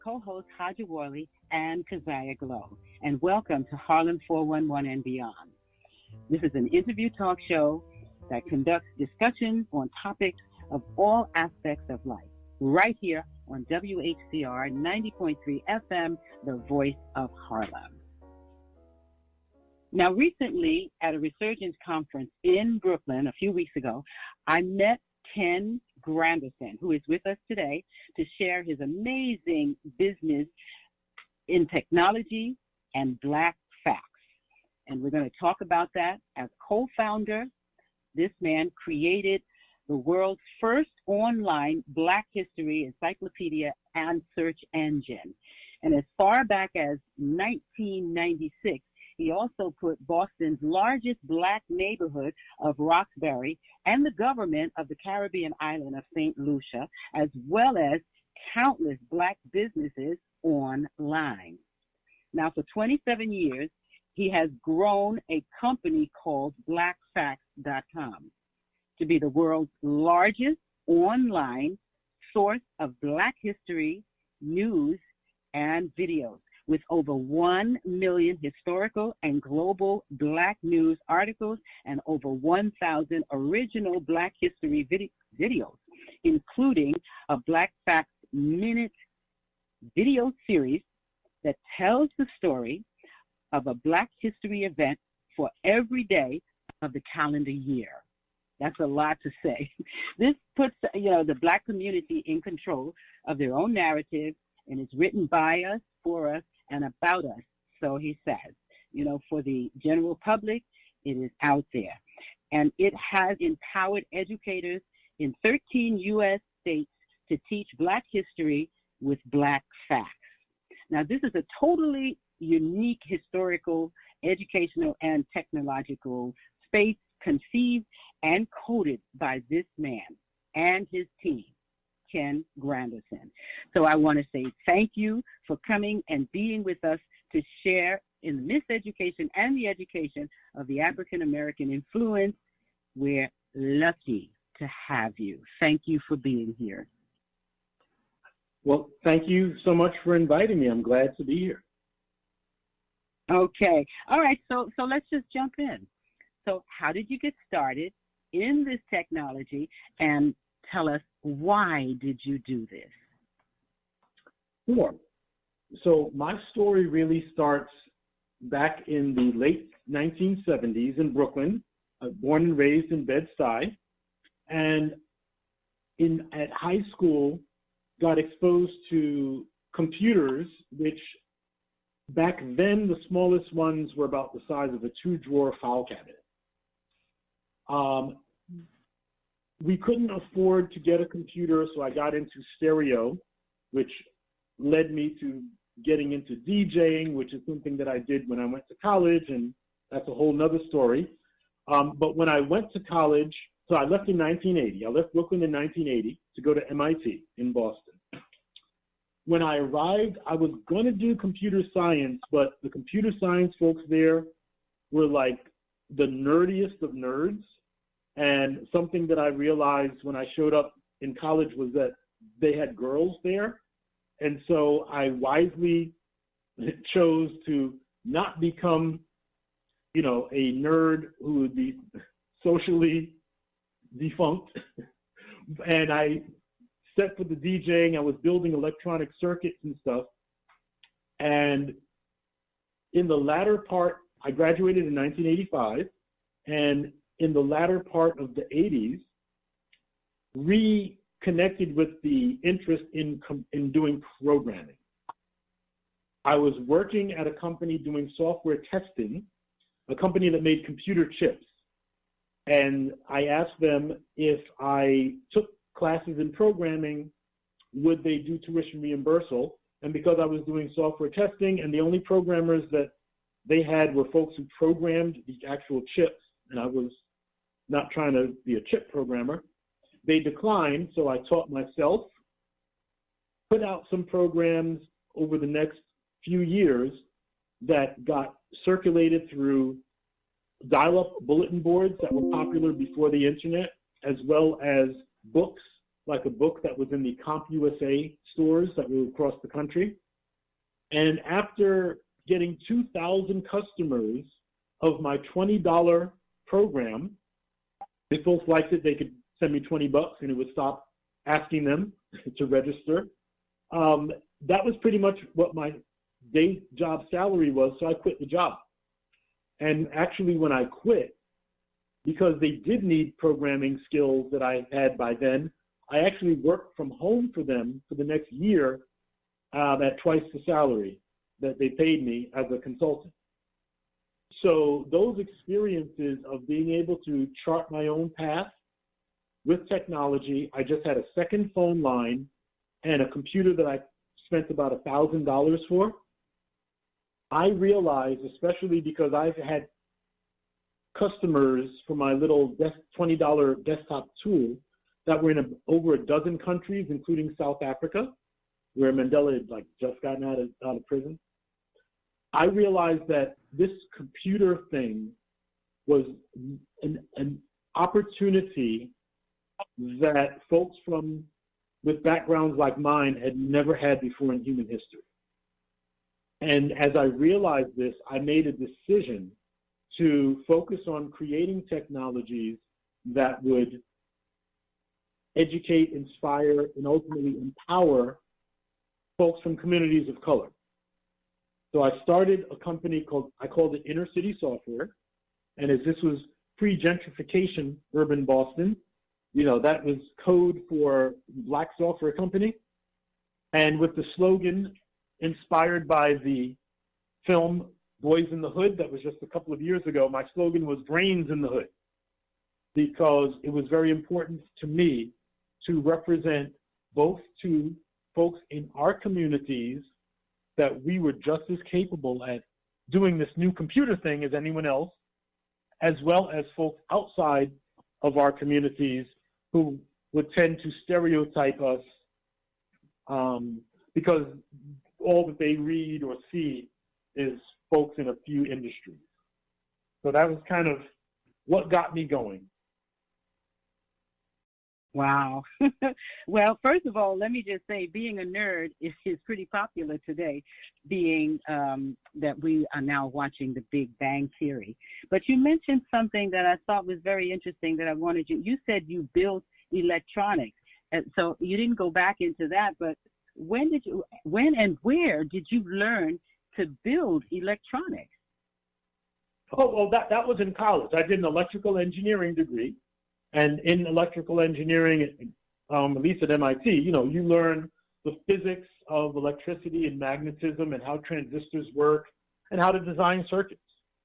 co-hosts Haja Worley and Keziah Glow, and welcome to Harlem 411 and Beyond. This is an interview talk show that conducts discussions on topics of all aspects of life, right here on WHCR 90.3 FM, the voice of Harlem. Now, recently at a Resurgence conference in Brooklyn a few weeks ago, I met Ken Granderson, who is with us today to share his amazing business in technology and Black facts. And we're going to talk about that. As co-founder, this man created the world's first online Black history encyclopedia and search engine. And as far back as 1996, he also put Boston's largest Black neighborhood of Roxbury and the government of the Caribbean island of St. Lucia, as well as countless Black businesses online. Now, for 27 years, he has grown a company called BlackFacts.com to be the world's largest online source of Black history, news, and videos, with over 1 million historical and global Black news articles and over 1,000 original Black history videos, including a Black Facts Minute video series that tells the story of a Black history event for every day of the calendar year. That's a lot to say. This puts, the Black community in control of their own narrative, and it's written by us, for us, and about us. So he says, for the general public, it is out there. And it has empowered educators in 13 U.S. states to teach Black history with Black facts. Now, this is a totally unique historical, educational, and technological space conceived and coded by this man and his team, Ken Granderson. So I want to say thank you for coming and being with us to share in the miseducation and the education of the African American influence. We're lucky to have you. Thank you for being here. Well, thank you so much for inviting me. I'm glad to be here. Okay. All right. So let's just jump in. So how did you get started in this technology, and tell us, why did you do this? Sure. So my story really starts back in the late 1970s in Brooklyn. I was born and raised in Bed-Stuy, and at high school got exposed to computers, which back then the smallest ones were about the size of a 2-drawer file cabinet. We couldn't afford to get a computer, so I got into stereo, which led me to getting into DJing, which is something that I did when I went to college, and that's a whole nother story. But when I went to college, so I left in 1980. I left Brooklyn in 1980 to go to MIT in Boston. When I arrived, I was going to do computer science, but the computer science folks there were like the nerdiest of nerds. And something that I realized when I showed up in college was that they had girls there. And so I wisely chose to not become, a nerd who would be socially defunct. And I set for the DJing. I was building electronic circuits and stuff. And in the latter part, I graduated in 1985. And in the latter part of the 80s, reconnected with the interest in doing programming. I was working at a company doing software testing, a company that made computer chips. And I asked them if I took classes in programming, would they do tuition reimbursal? And because I was doing software testing and the only programmers that they had were folks who programmed the actual chips, and I was not trying to be a chip programmer, they declined. So I taught myself, put out some programs over the next few years that got circulated through dial-up bulletin boards that were popular before the internet, as well as books like a book that was in the CompUSA stores that were across the country. And after getting 2,000 customers of my $20 program, if folks liked it, they could send me $20 and it would stop asking them to register. That was pretty much what my day job salary was, so I quit the job. And actually, when I quit, because they did need programming skills that I had by then, I actually worked from home for them for the next year at twice the salary that they paid me as a consultant. So those experiences of being able to chart my own path with technology, I just had a second phone line and a computer that I spent about $1,000 for. I realized, especially because I've had customers for my little $20 desktop tool that were in over a dozen countries, including South Africa, where Mandela had just gotten out of prison. I realized that this computer thing was an opportunity that folks with backgrounds like mine had never had before in human history. And as I realized this, I made a decision to focus on creating technologies that would educate, inspire, and ultimately empower folks from communities of color. So I started a company I called it Inner City Software. And as this was pre-gentrification urban Boston, that was code for Black software company. And with the slogan inspired by the film Boys in the Hood that was just a couple of years ago, my slogan was Brains in the Hood, because it was very important to me to represent both to folks in our communities that we were just as capable at doing this new computer thing as anyone else, as well as folks outside of our communities who would tend to stereotype us because all that they read or see is folks in a few industries. So that was kind of what got me going. Wow. Well, first of all, let me just say being a nerd is pretty popular today, being that we are now watching The Big Bang Theory. But you mentioned something that I thought was very interesting that I wanted you said you built electronics. And so you didn't go back into that, but when and where did you learn to build electronics? Oh, well, that was in college. I did an electrical engineering degree. And in electrical engineering, at least at MIT, you learn the physics of electricity and magnetism and how transistors work and how to design circuits.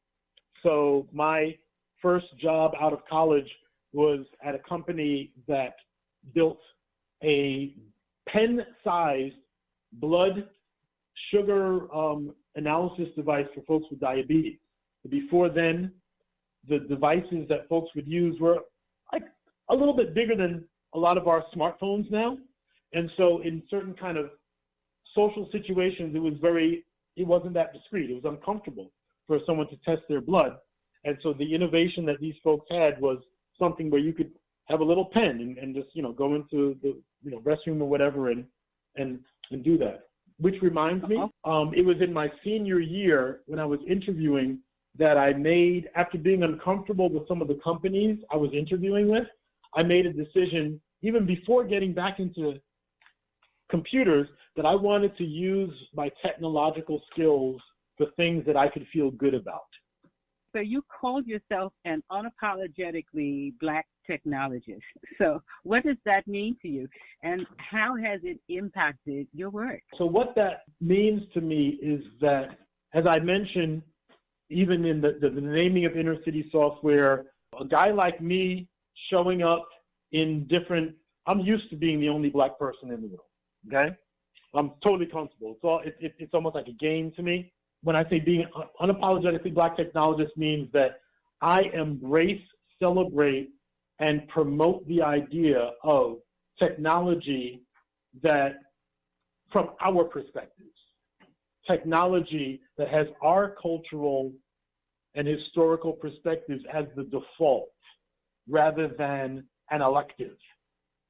So my first job out of college was at a company that built a pen-sized blood sugar analysis device for folks with diabetes. Before then, the devices that folks would use were like a little bit bigger than a lot of our smartphones now. And so in certain kind of social situations, it wasn't that discreet. It was uncomfortable for someone to test their blood. And so the innovation that these folks had was something where you could have a little pen and just, go into the restroom or whatever and do that. Which reminds me, it was in my senior year when I was interviewing that I made, after being uncomfortable with some of the companies I was interviewing with, I made a decision, even before getting back into computers, that I wanted to use my technological skills for things that I could feel good about. So you called yourself an unapologetically Black technologist. So what does that mean to you? And how has it impacted your work? So what that means to me is that, as I mentioned, even in the naming of Inner City Software, a guy like me showing up in I'm used to being the only Black person in the room, okay? I'm totally comfortable. It's almost like a game to me. When I say being unapologetically Black technologist means that I embrace, celebrate, and promote the idea of technology that, from our perspectives, technology that has our cultural and historical perspectives as the default rather than an elective,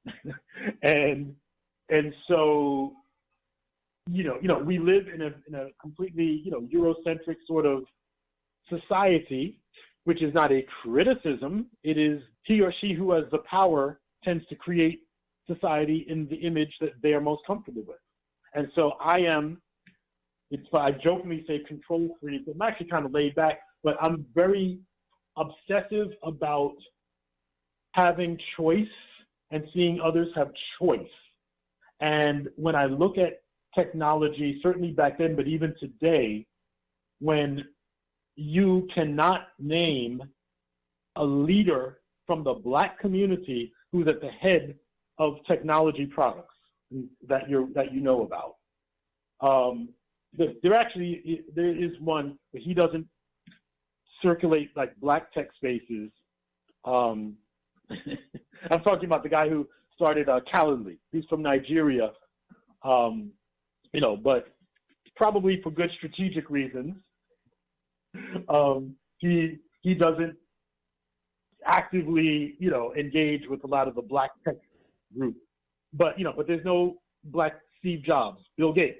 and so we live in a completely Eurocentric sort of society, which is not a criticism. It is he or she who has the power tends to create society in the image that they are most comfortable with. And so I jokingly say control freak. I'm actually kind of laid back, but I'm very obsessive about having choice and seeing others have choice. And when I look at technology, certainly back then, but even today, when you cannot name a leader from the Black community who's at the head of technology products that you know about. There is one, but he doesn't circulate like Black tech spaces. I'm talking about the guy who started Calendly. He's from Nigeria, but probably for good strategic reasons. He doesn't actively, engage with a lot of the Black tech group. But there's no Black Steve Jobs, Bill Gates,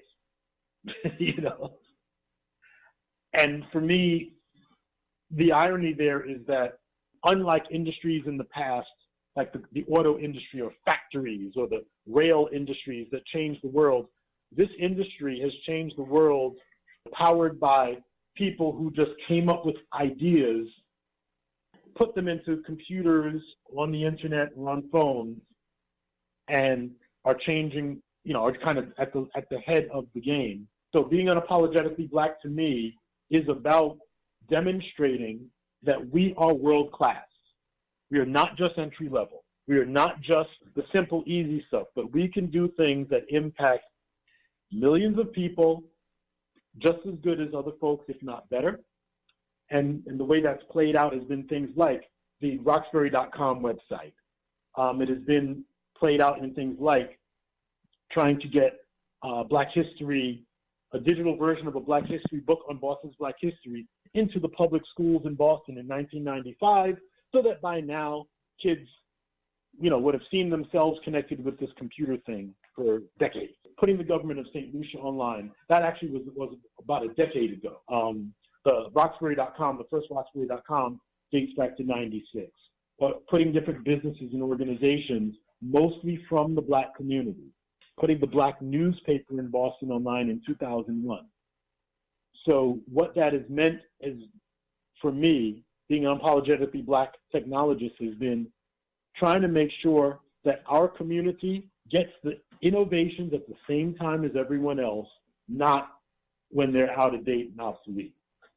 And for me, the irony there is that unlike industries in the past, like the auto industry or factories or the rail industries that changed the world, this industry has changed the world powered by people who just came up with ideas, put them into computers, on the internet, or on phones, and are changing, are kind of at the head of the game. So being unapologetically Black to me is about demonstrating that we are world class. We are not just entry level. We are not just the simple, easy stuff, but we can do things that impact millions of people just as good as other folks, if not better. And the way that's played out has been things like the Roxbury.com website. It has been played out in things like trying to get Black history, a digital version of a Black history book on Boston's Black history into the public schools in Boston in 1995, so that by now kids, would have seen themselves connected with this computer thing for decades. Putting the government of St. Lucia online, that actually was about a decade ago. The Roxbury.com, the first Roxbury.com dates back to 96. But putting different businesses and organizations, mostly from the Black community, putting the Black newspaper in Boston online in 2001. So what that has meant is, for me, being an unapologetically Black technologist, has been trying to make sure that our community gets the innovations at the same time as everyone else, not when they're out of date and obsolete.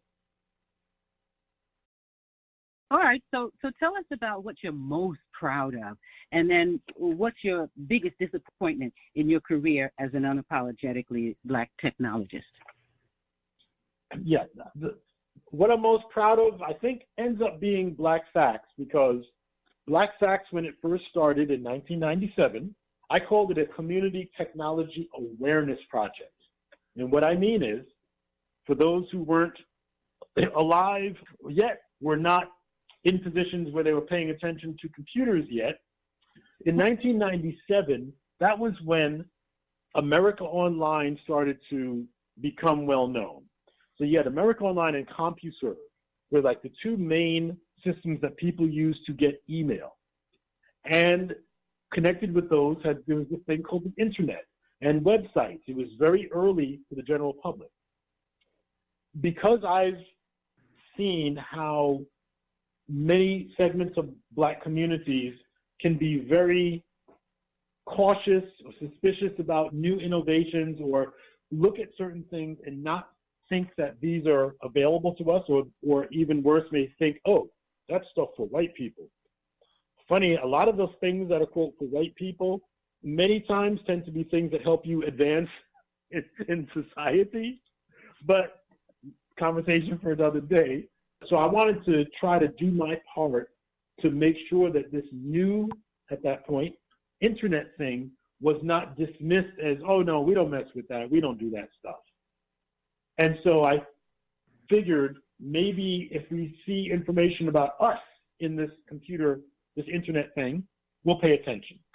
All right, so tell us about what you're most proud of, and then what's your biggest disappointment in your career as an unapologetically Black technologist? Yeah, what I'm most proud of, I think, ends up being Black Facts, because Black Facts, when it first started in 1997, I called it a community technology awareness project. And what I mean is, for those who weren't alive yet, were not in positions where they were paying attention to computers yet, in 1997, that was when America Online started to become well known. So you had America Online and CompuServe were like the two main systems that people used to get email. And connected with those, there was this thing called the internet and websites. It was very early for the general public. Because I've seen how many segments of Black communities can be very cautious or suspicious about new innovations, or look at certain things and not think that these are available to us, or even worse, may think, oh, that's stuff for white people. Funny, a lot of those things that are, quote, for white people, many times tend to be things that help you advance in society, but conversation for another day. So I wanted to try to do my part to make sure that this new, at that point, internet thing was not dismissed as, oh no, we don't mess with that, we don't do that stuff. And so I figured maybe if we see information about us in this computer, this internet thing, we'll pay attention.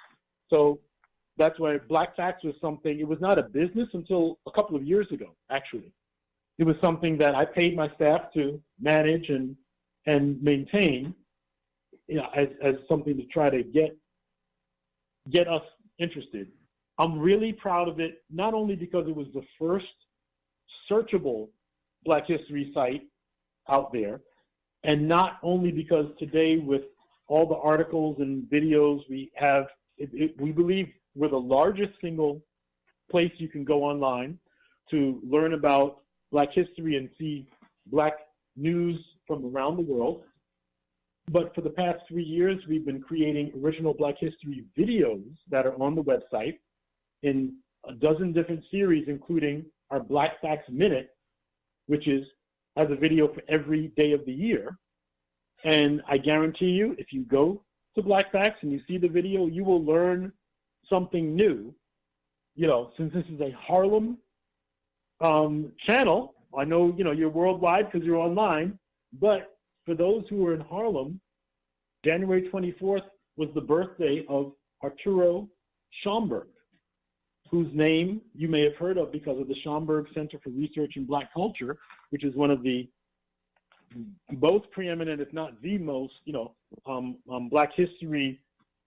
So that's why Black Facts was something, it was not a business until a couple of years ago, actually. It was something that I paid my staff to manage and maintain, you know, as something to try to get us interested. I'm really proud of it, not only because it was the first searchable Black history site out there, and not only because today with all the articles and videos we have, we believe we're the largest single place you can go online to learn about Black history and see Black news from around the world. But for the past 3 years, we've been creating original Black history videos that are on the website in a dozen different series, including our Black Facts Minute, which has a video for every day of the year. And I guarantee you, if you go to Black Facts and you see the video, you will learn something new. You know, since this is a Harlem channel, I know, you know, you're worldwide because you're online, but for those who are in Harlem, January 24th was the birthday of Arturo Schomburg, whose name you may have heard of because of the Schomburg Center for Research in Black Culture, which is one of the both preeminent, if not the most, you know, Black history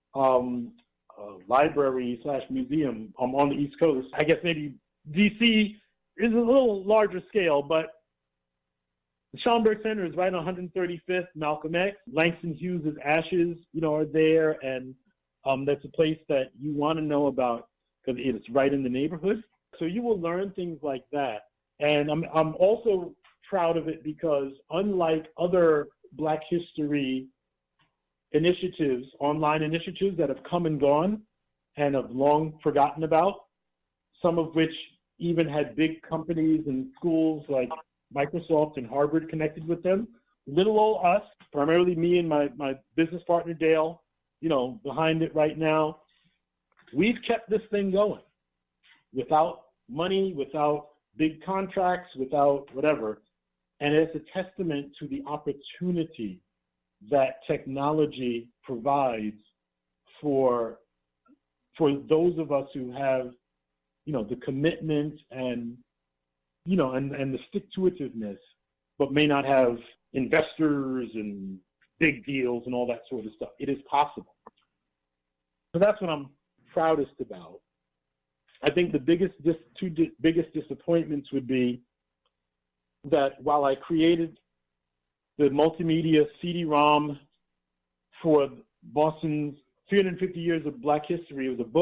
library / museum on the East Coast. I guess maybe DC is a little larger scale, but the Schomburg Center is right on 135th, Malcolm X. Langston Hughes' ashes, you know, are there, and that's a place that you want to know about because it's right in the neighborhood. So you will learn things like that. And I'm also proud of it because unlike other Black history initiatives, online initiatives that have come and gone and have long forgotten about, some of which even had big companies and schools like Microsoft and Harvard connected with them, little old us, primarily me and my business partner Dale, you know, behind it right now, we've kept this thing going without money, without big contracts, without whatever. And it's a testament to the opportunity that technology provides for those of us who have, you know, the commitment and, you know, and the stick-to-itiveness, but may not have investors and big deals and all that sort of stuff. It is possible. So that's what I'm proudest about. I think the two biggest disappointments would be that while I created the multimedia CD-ROM for Boston's 350 Years of Black History, it was a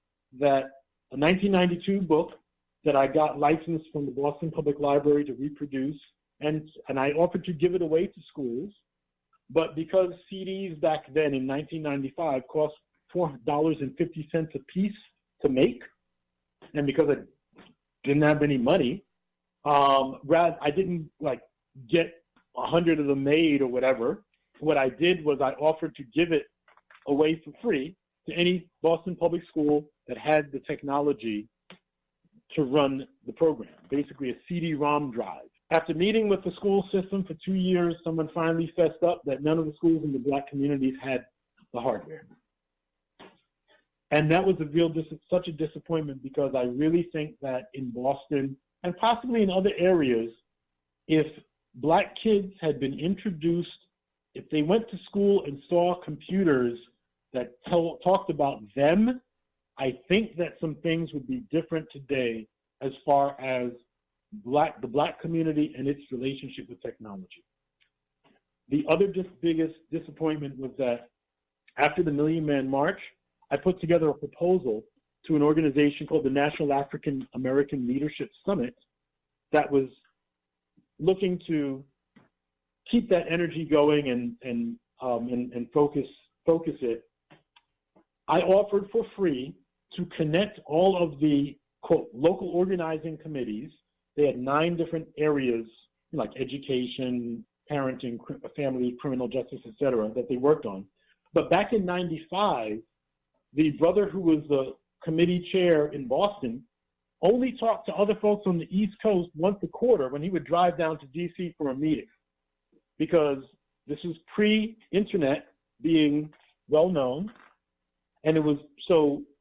1992 book that I got licensed from the Boston Public Library to reproduce, and I offered to give it away to schools, but because CDs back then in 1995 cost $4.50 a piece to make, and because I didn't have any money, I didn't like get 100 of them made or whatever. What I did was I offered to give it away for free to any Boston public school that had the technology to run the program, basically a CD-ROM drive. After meeting with the school system for 2 years, someone finally fessed up that none of the schools in the Black communities had the hardware. And that was such a disappointment because I really think that in Boston and possibly in other areas, if Black kids had been introduced, if they went to school and saw computers that talked about them, I think that some things would be different today as far as the Black community and its relationship with technology. The other biggest disappointment was that after the Million Man March, I put together a proposal to an organization called the National African American Leadership Summit that was looking to keep that energy going and focus it. I offered for free to connect all of the, quote, local organizing committees. They had 9 different areas, like education, parenting, family, criminal justice, et cetera, that they worked on. But back in '95, the brother who was the committee chair in Boston only talked to other folks on the East Coast once a quarter when he would drive down to DC for a meeting, because this was pre-internet being well known. And it was, so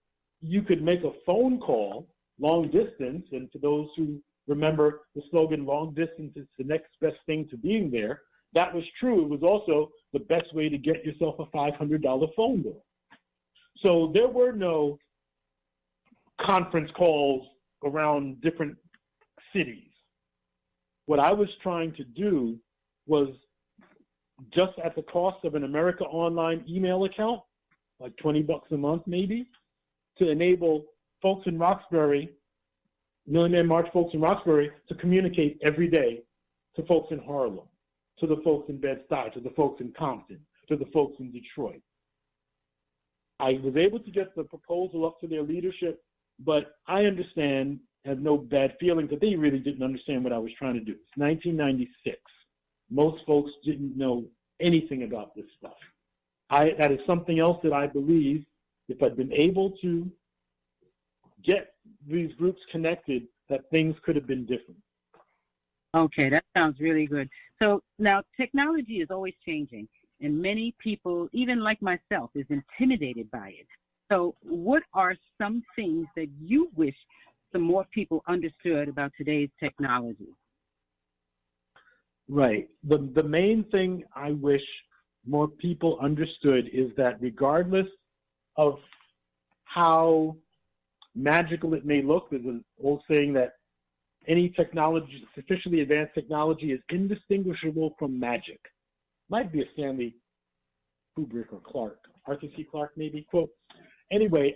you could make a phone call long distance, and for those who remember the slogan, long distance is the next best thing to being there, that was true. It was also the best way to get yourself a $500 phone bill. So there were no conference calls around different cities. What I was trying to do was, just at the cost of an America Online email account, like $20 a month maybe, to enable folks in Roxbury, Millionaire March folks in Roxbury, to communicate every day to folks in Harlem, to the folks in Bed-Stuy, to the folks in Compton, to the folks in Detroit. I was able to get the proposal up to their leadership, but I understand, have no bad feelings, that they really didn't understand what I was trying to do. It's 1996. Most folks didn't know anything about this stuff. That is something else that I believe, if I'd been able to get these groups connected, that things could have been different. Okay, that sounds really good. So now technology is always changing, and many people, even like myself, is intimidated by it. So what are some things that you wish some more people understood about today's technology? Right. The main thing I wish more people understood is that regardless of how magical it may look, there's an old saying that any technology, sufficiently advanced technology, is indistinguishable from magic. Might be a Stanley Kubrick or Clark, Arthur C. Clarke maybe quote. Anyway,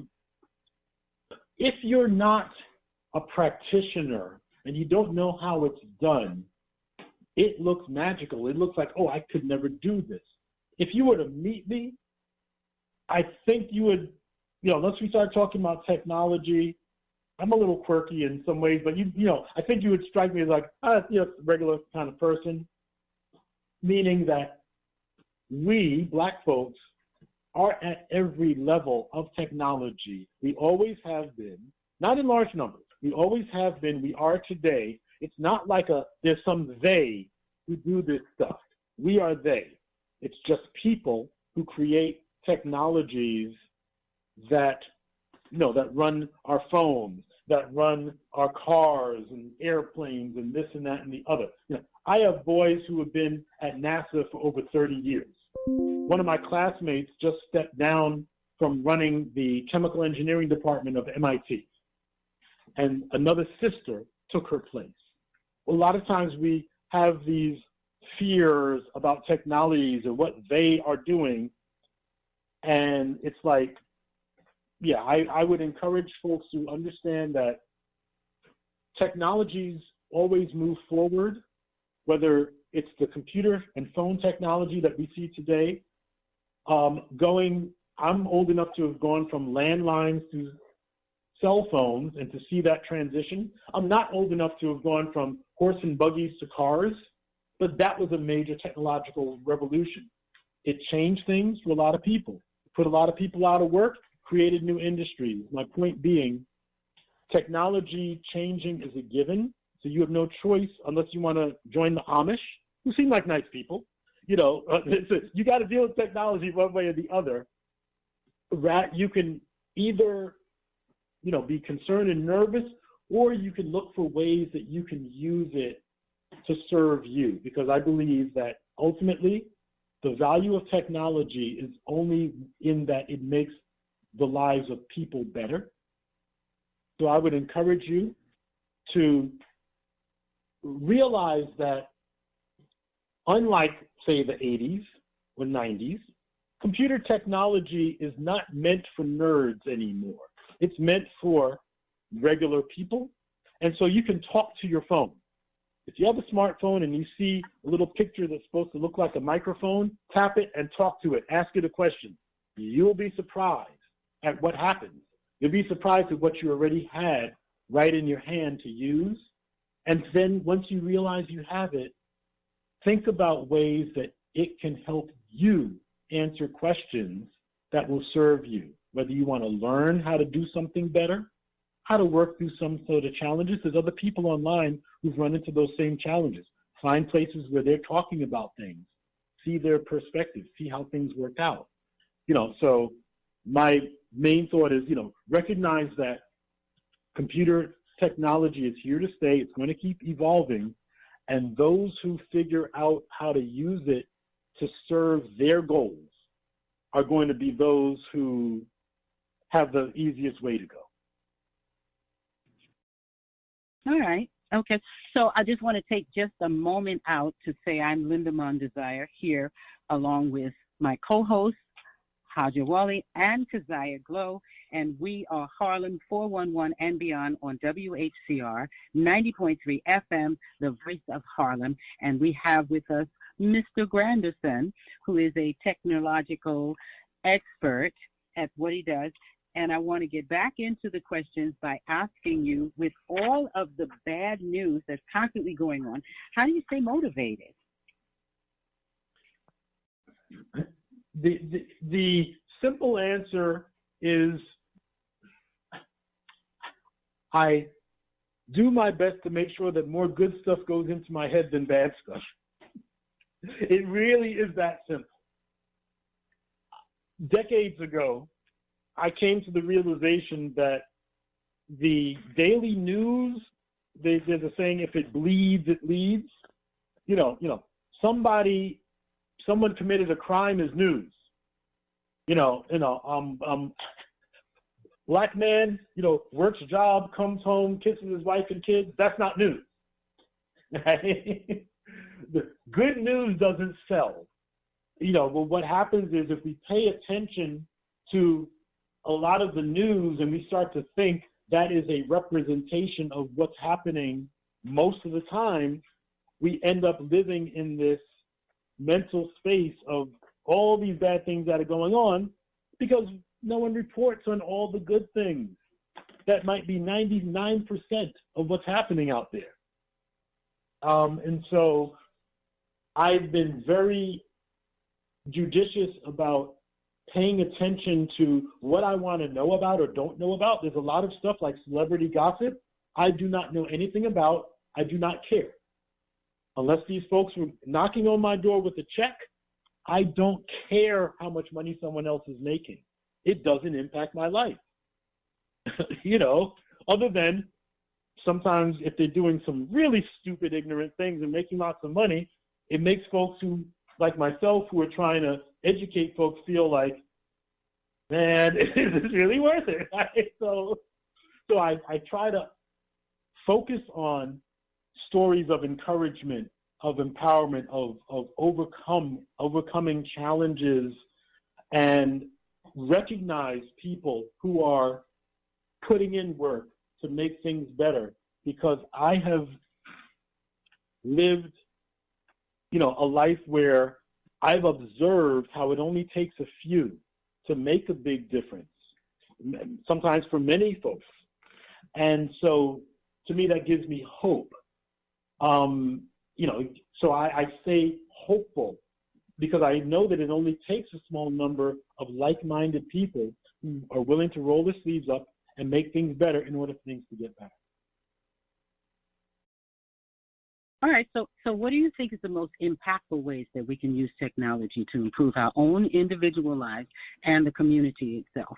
if you're not a practitioner and you don't know how it's done, it looks magical. It looks like, oh, I could never do this. If you were to meet me, I think you would, once we start talking about technology, I'm a little quirky in some ways, but I think you would strike me as like, regular kind of person, meaning that we, Black folks, are at every level of technology. We always have been, not in large numbers. We always have been, we are today. It's not like there's some they who do this stuff. We are they. It's just people who create technologies that run our phones, that run our cars and airplanes and this and that and the other. I have boys who have been at NASA for over 30 years. One of my classmates just stepped down from running the chemical engineering department of MIT, and another sister took her place. A lot of times we have these fears about technologies and what they are doing, and it's like, I would encourage folks to understand that technologies always move forward, whether it's the computer and phone technology that we see today. I'm old enough to have gone from landlines to cell phones and to see that transition. I'm not old enough to have gone from horse and buggies to cars, but that was a major technological revolution. It changed things for a lot of people, put a lot of people out of work, created new industries. My point being, technology changing is a given, so you have no choice unless you want to join the Amish, who seem like nice people. You got to deal with technology one way or the other. You can either, be concerned and nervous, or you can look for ways that you can use it to serve you, because I believe that ultimately the value of technology is only in that it makes the lives of people better. So I would encourage you to realize that unlike, say, the 80s or 90s, computer technology is not meant for nerds anymore. It's meant for regular people. And so you can talk to your phone. If you have a smartphone and you see a little picture that's supposed to look like a microphone, tap it and talk to it. Ask it a question. You'll be surprised at what happens. You'll be surprised at what you already had right in your hand to use. And then once you realize you have it, think about ways that it can help you answer questions that will serve you, whether you want to learn how to do something better, how to work through some sort of challenges. There's other people online who've run into those same challenges. Find places where they're talking about things, see their perspective, see how things work out. So my main thought is, recognize that computer technology is here to stay. It's going to keep evolving. And those who figure out how to use it to serve their goals are going to be those who have the easiest way to go. All right. Okay. So I just want to take just a moment out to say I'm Linda Mondesire here along with my co-host, Haja Wally and Keziah Glow, and we are Harlem 411 and beyond on WHCR 90.3 FM, the voice of Harlem. And we have with us Mr. Granderson, who is a technological expert at what he does. And I want to get back into the questions by asking you, with all of the bad news that's constantly going on, how do you stay motivated? The simple answer is I do my best to make sure that more good stuff goes into my head than bad stuff. It really is that simple. Decades ago, I came to the realization that the daily news, there's a saying, if it bleeds, it leads. Someone committed a crime is news. Black man, works a job, comes home, kisses his wife and kids. That's not news. The good news doesn't sell. But what happens is if we pay attention to a lot of the news and we start to think that is a representation of what's happening most of the time, we end up living in this mental space of all these bad things that are going on because no one reports on all the good things. That might be 99% of what's happening out there. And so I've been very judicious about paying attention to what I want to know about or don't know about. There's a lot of stuff like celebrity gossip I do not know anything about. I do not care. Unless these folks were knocking on my door with a check, I don't care how much money someone else is making. It doesn't impact my life. Other than sometimes if they're doing some really stupid, ignorant things and making lots of money, it makes folks who, like myself, who are trying to educate folks feel like, man, is this really worth it? So I try to focus on stories of encouragement, of empowerment, of overcoming challenges, and recognize people who are putting in work to make things better. Because I have lived, a life where I've observed how it only takes a few to make a big difference, sometimes for many folks. And so to me, that gives me hope. So I stay hopeful because I know that it only takes a small number of like-minded people who are willing to roll their sleeves up and make things better in order for things to get better. All right, so what do you think is the most impactful ways that we can use technology to improve our own individual lives and the community itself?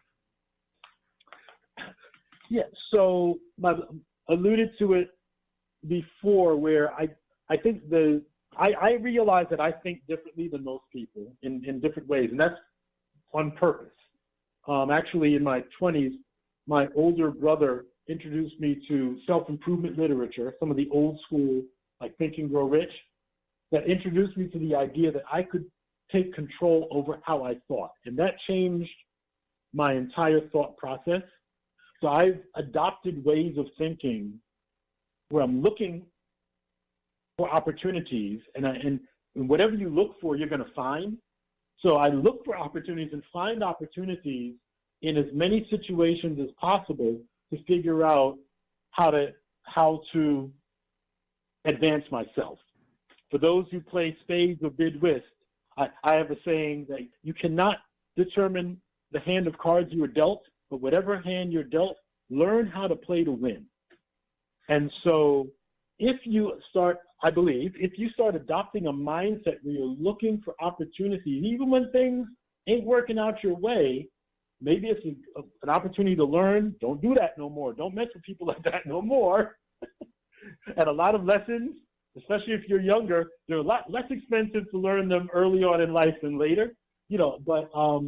Yeah, so I alluded to it before where I think I realize that I think differently than most people in different ways, and that's on purpose. Actually, in my 20s, my older brother introduced me to self-improvement literature, some of the old school, like Think and Grow Rich, that introduced me to the idea that I could take control over how I thought. And that changed my entire thought process. So I've adopted ways of thinking where I'm looking for opportunities, and whatever you look for, you're going to find. So I look for opportunities and find opportunities in as many situations as possible to figure out how to advance myself. For those who play spades or bid whist, I have a saying that you cannot determine the hand of cards you are dealt, but whatever hand you're dealt, learn how to play to win. And so if you start adopting a mindset where you're looking for opportunities, even when things ain't working out your way, maybe it's an opportunity to learn. Don't do that no more. Don't mess with people like that no more. And a lot of lessons, especially if you're younger, they're a lot less expensive to learn them early on in life than later. But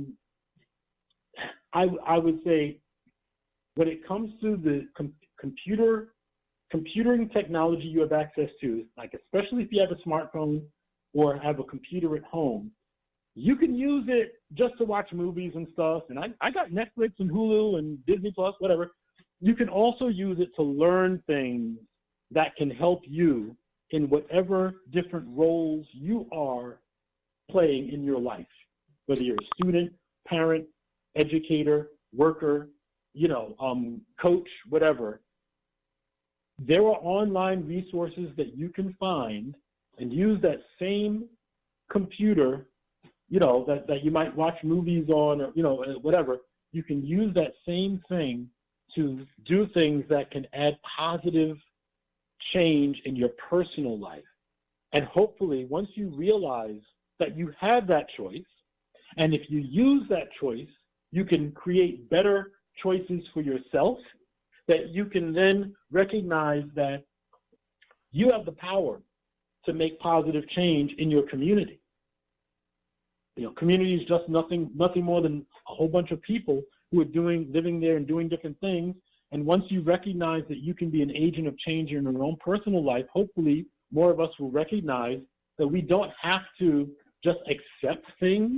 I would say when it comes to the computing technology you have access to, like especially if you have a smartphone or have a computer at home, you can use it just to watch movies and stuff. And I got Netflix and Hulu and Disney Plus, whatever. You can also use it to learn things that can help you in whatever different roles you are playing in your life, whether you're a student, parent, educator, worker, coach, whatever. There are online resources that you can find and use that same computer, that you might watch movies on, or, whatever. You can use that same thing to do things that can add positive change in your personal life. And hopefully, once you realize that you have that choice, and if you use that choice, you can create better choices for yourself, that you can then recognize that you have the power to make positive change in your community. Community is just nothing more than a whole bunch of people who are living there and doing different things. And once you recognize that you can be an agent of change in your own personal life, hopefully more of us will recognize that we don't have to just accept things,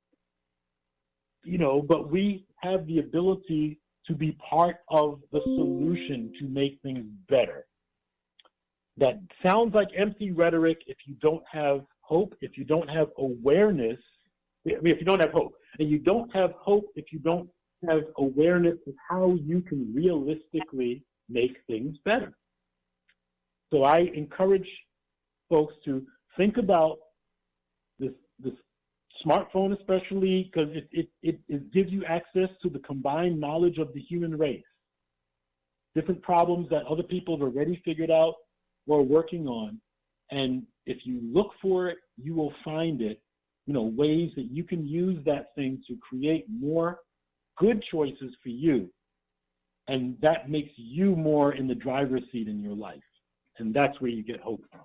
but we have the ability to be part of the solution to make things better. That sounds like empty rhetoric if you don't have hope, if you don't have awareness. If you don't have hope, and you don't have hope if you don't have awareness of how you can realistically make things better. So I encourage folks to think about this smartphone, especially because it gives you access to the combined knowledge of the human race. Different problems that other people have already figured out or are working on. And if you look for it, you will find it, ways that you can use that thing to create more good choices for you. And that makes you more in the driver's seat in your life. And that's where you get hope from.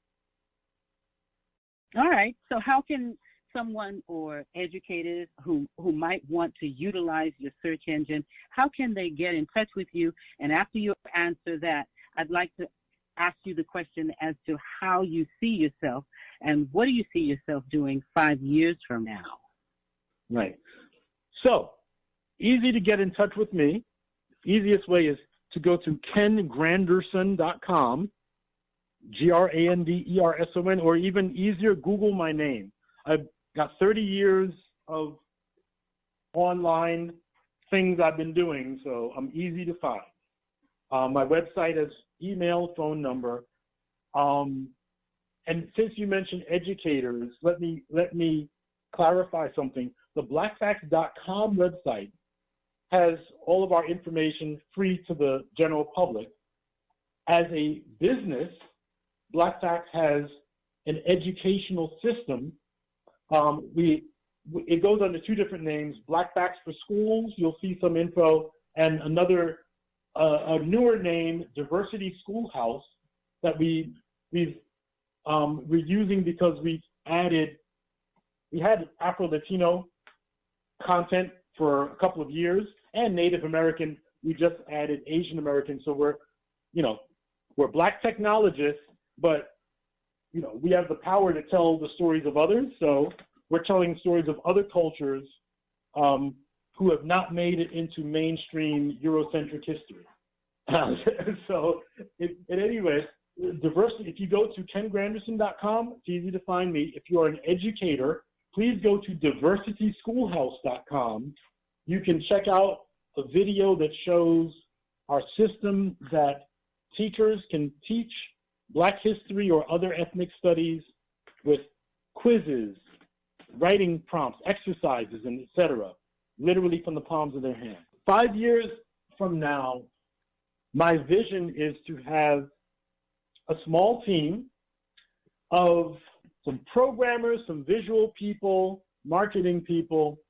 All right. So how can someone or educators who might want to utilize your search engine, how can they get in touch with you? And after you answer that, I'd like to ask you the question as to how you see yourself and what do you see yourself doing 5 years from now? Right. So, easy to get in touch with me. Easiest way is to go to kengranderson.com, GRANDERSON, or even easier, Google my name. I've got 30 years of online things I've been doing, so I'm easy to find. My website has email, phone number. And since you mentioned educators, let me clarify something. The blackfacts.com website has all of our information free to the general public. As a business, Black Facts has an educational system. It goes under two different names, Black Facts for Schools, you'll see some info, and another, a newer name, Diversity Schoolhouse, that we're using because we had Afro-Latino content for a couple of years, and Native American. We just added Asian American. So we're Black technologists, but we have the power to tell the stories of others. So we're telling stories of other cultures who have not made it into mainstream Eurocentric history. So, anyway, diversity. If you go to kengranderson.com, it's easy to find me. If you are an educator, please go to diversityschoolhouse.com. You can check out a video that shows our system that teachers can teach Black history or other ethnic studies with quizzes, writing prompts, exercises, and etc., literally from the palms of their hands. 5 years from now, my vision is to have a small team of some programmers, some visual people, marketing people,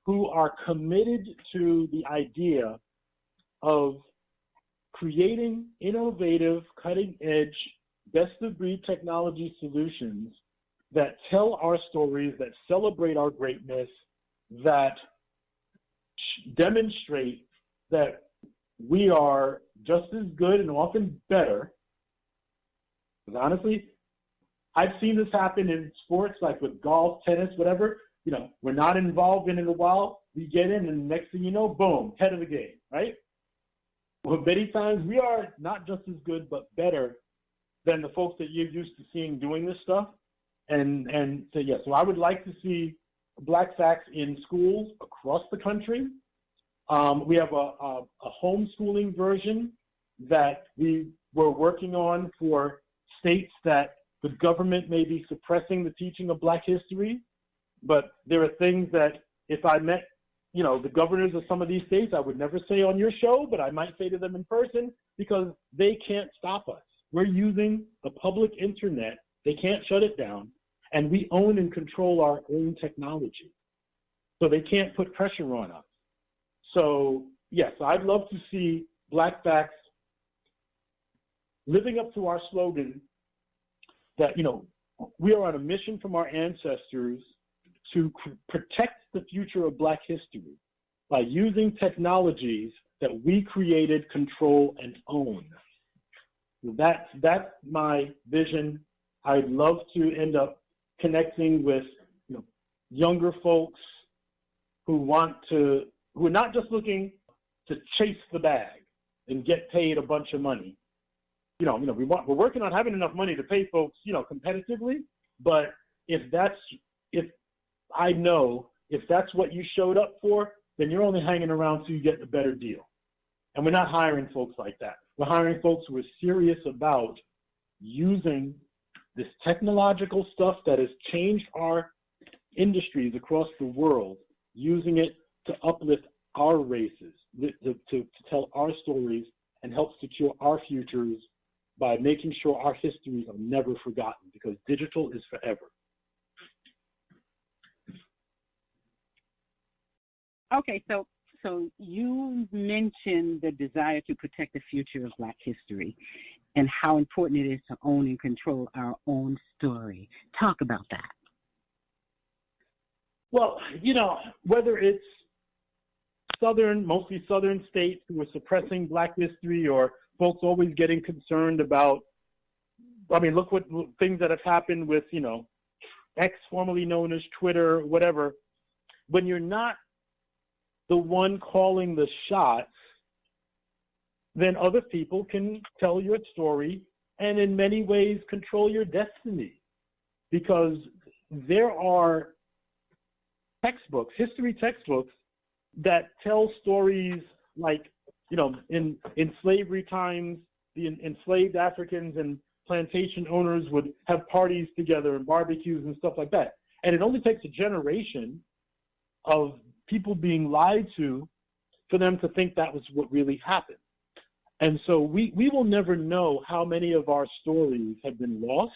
who are committed to the idea of creating innovative, cutting-edge, best-of-breed technology solutions that tell our stories, that celebrate our greatness, that demonstrate that we are just as good and often better. Because honestly, I've seen this happen in sports like with golf, tennis, whatever. You know, we're not involved in it a while. We get in, and the next thing you know, boom, head of the game, right? Well, many times we are not just as good, but better than the folks that you're used to seeing doing this stuff. And so, yeah, so I would like to see Black Facts in schools across the country. We have a homeschooling version that we were working on for states that the government may be suppressing the teaching of Black history. But there are things that if I met, you know, the governors of some of these states, I would never say on your show, but I might say to them in person because they can't stop us. We're using the public internet. They can't shut it down. And we own and control our own technology. So they can't put pressure on us. So, yes, I'd love to see Black Facts living up to our slogan that, you know, we are on a mission from our ancestors to protect the future of Black history by using technologies that we created, control, and own. That's my vision. I'd love to end up connecting with, you know, younger folks who are not just looking to chase the bag and get paid a bunch of money. We're working on having enough money to pay folks, you know, competitively. But if that's what you showed up for, then you're only hanging around till you get a better deal. And we're not hiring folks like that. We're hiring folks who are serious about using this technological stuff that has changed our industries across the world, using it to uplift our races, to tell our stories and help secure our futures by making sure our histories are never forgotten, because digital is forever. Okay, so you mentioned the desire to protect the future of Black history and how important it is to own and control our own story. Talk about that. Well, you know, whether it's mostly Southern states who are suppressing Black history, or folks always getting concerned about, I mean, look what things that have happened with, you know, X, formerly known as Twitter, whatever. When you're not the one calling the shots, then other people can tell your story and in many ways control your destiny. Because there are textbooks, history textbooks, that tell stories like, you know, in slavery times, the enslaved Africans and plantation owners would have parties together and barbecues and stuff like that. And it only takes a generation of people being lied to for them to think that was what really happened. And so we will never know how many of our stories have been lost,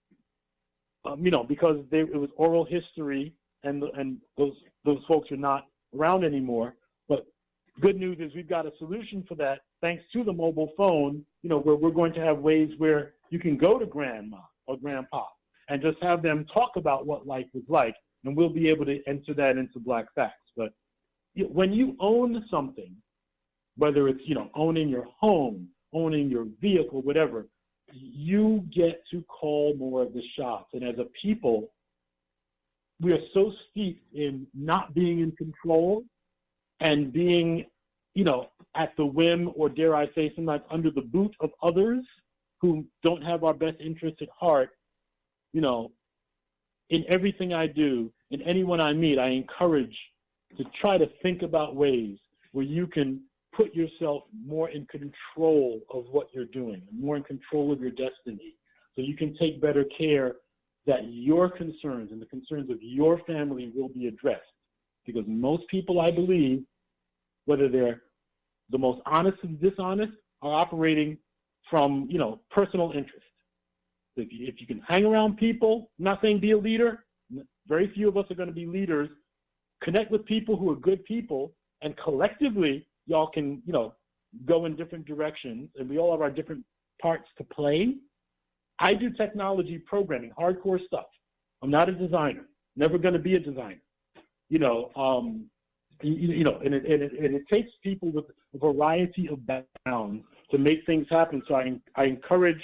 you know, because it was oral history, and those folks are not around anymore. But good news is we've got a solution for that thanks to the mobile phone, you know, where we're going to have ways where you can go to grandma or grandpa and just have them talk about what life was like, and we'll be able to enter that into Black Facts. But when you own something, whether it's, you know, owning your home, owning your vehicle, whatever, you get to call more of the shots. And as a people, we are so steeped in not being in control and being, you know, at the whim, or dare I say sometimes under the boot of others who don't have our best interests at heart. You know, in everything I do, in anyone I meet, I encourage to try to think about ways where you can put yourself more in control of what you're doing, more in control of your destiny, so you can take better care that your concerns and the concerns of your family will be addressed. Because most people, I believe, whether they're the most honest and dishonest, are operating from, you know, personal interest. If you can hang around people, I'm not saying be a leader, very few of us are going to be leaders connect with people who are good people, and collectively, y'all can, go in different directions, and we all have our different parts to play. I do technology programming, hardcore stuff. I'm not a designer, never going to be a designer. And it takes people with a variety of backgrounds to make things happen. So I encourage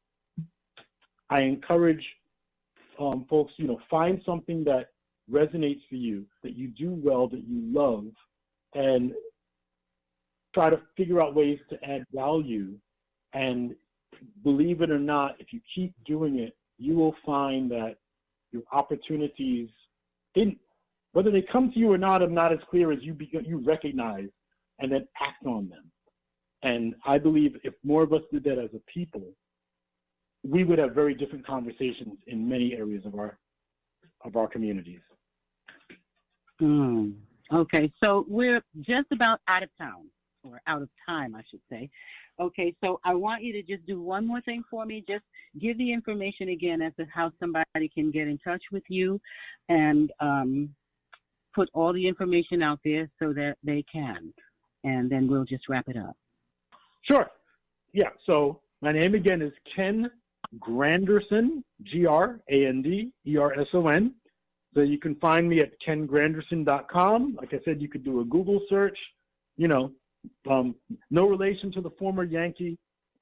folks, find something that resonates for you, that you do well, that you love, and try to figure out ways to add value. And believe it or not, if you keep doing it, you will find that your opportunities, whether they come to you or not, are not as clear as you recognize and then act on them. And I believe if more of us did that as a people, we would have very different conversations in many areas of our communities. Okay, so we're just about out of town, or out of time, I should say. Okay, so I want you to just do one more thing for me. Just give the information again as to how somebody can get in touch with you, and put all the information out there so that they can. And then we'll just wrap it up. Sure. Yeah, so my name again is Ken Granderson, Granderson. So you can find me at kengranderson.com. Like I said, you could do a Google search. No relation to the former Yankee,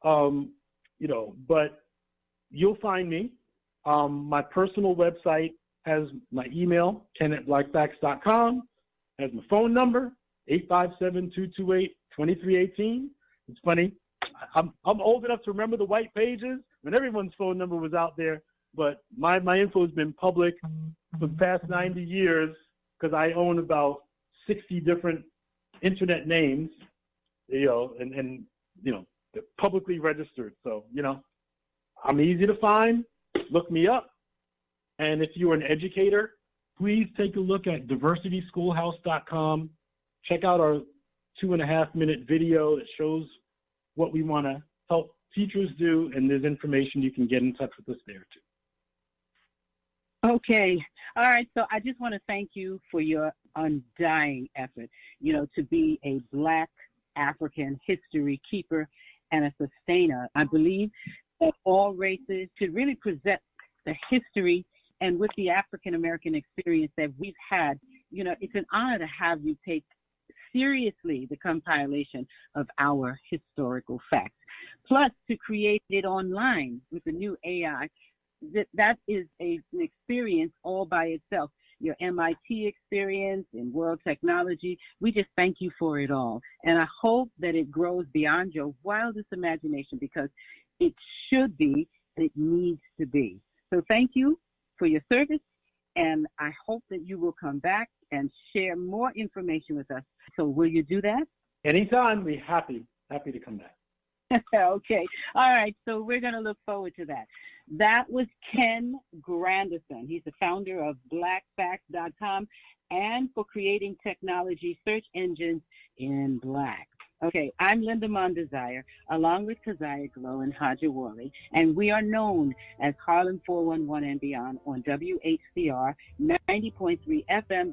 but you'll find me. My personal website has my email, ken@blackfacts.com, has my phone number, 857-228-2318. It's funny. I'm old enough to remember the white pages when everyone's phone number was out there, but my info has been public for the past 90 years because I own about 60 different internet names, and they're publicly registered. So, I'm easy to find. Look me up. And if you're an educator, please take a look at diversityschoolhouse.com. Check out our 2.5-minute video that shows what we want to help teachers do, and there's information you can get in touch with us there too. Okay. All right. So I just want to thank you for your undying effort, to be a Black African history keeper and a sustainer. I believe that all races should really present the history, and with the African American experience that we've had, it's an honor to have you take seriously the compilation of our historical facts. Plus, to create it online with the new AI, that is an experience all by itself. Your MIT experience in world technology, we just thank you for it all. And I hope that it grows beyond your wildest imagination, because it should be, it needs to be. So thank you for your service, and I hope that you will come back and share more information with us. So will you do that? Anytime. We're happy to come back. Okay. All right. So we're going to look forward to that. That was Ken Granderson. He's the founder of blackfacts.com and for creating technology search engines in Black. Okay, I'm Linda Mondesire, along with Keziah Glow and Haja Worley, and we are known as Harlem 411 and Beyond on WHCR 90.3 FM.